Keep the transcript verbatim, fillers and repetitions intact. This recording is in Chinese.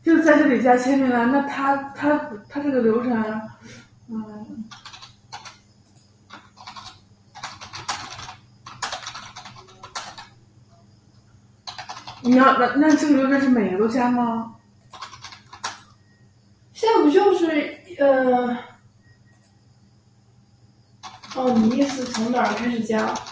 就在这里加签名了。那他他他这个流程，嗯，你要那那这个流程是每个都加吗？ 现在不就是呃，哦，你意思从哪儿开始加？